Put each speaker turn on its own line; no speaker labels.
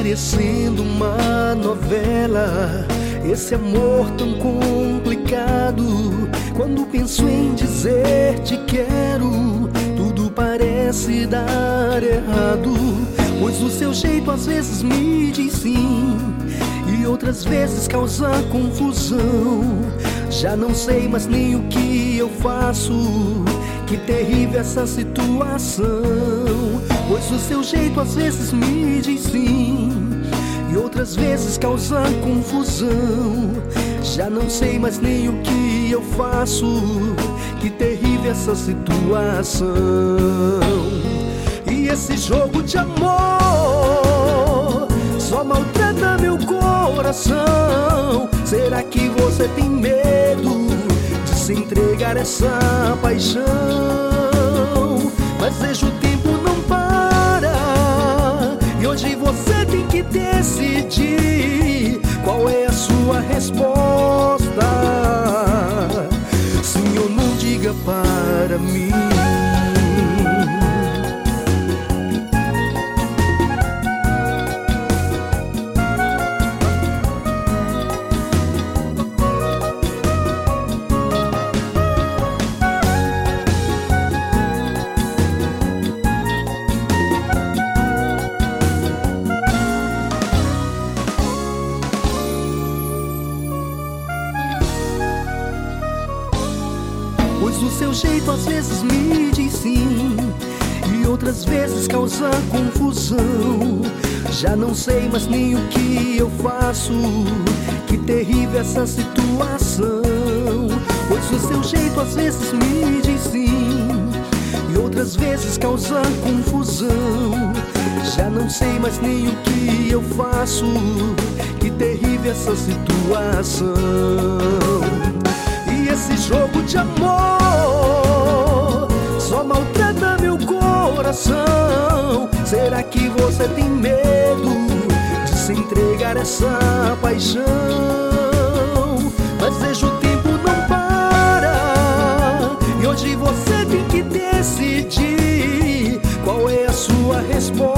parecendo uma novela, esse amor tão complicado. Quando penso em dizer te quero, tudo parece dar errado. Pois o seu jeito às vezes me diz sim e outras vezes causa confusão. Já não sei mais nem o que eu faço, que terrível essa situação. Pois o seu jeito às vezes me diz sim e outras vezes causa confusão. Já não sei mais nem o que eu faço, que terrível essa situação. E esse jogo de amor só maltrata meu coração. Será que você tem medo de se entregar a essa paixão? Mas vejo o tempo não para e hoje você tem que decidir qual é a sua resposta. Sim ou não, diga para mim. Pois o seu jeito às vezes me diz sim e outras vezes causa confusão. Já não sei mais nem o que eu faço, que terrível essa situação. Pois o seu jeito às vezes me diz sim e outras vezes causa confusão. Já não sei mais nem o que eu faço, que terrível essa situação. E esse jogo de amor só maltrata meu coração. Será que você tem medo de se entregar a essa paixão? Mas vejo o tempo não para e hoje você tem que decidir qual é a sua resposta.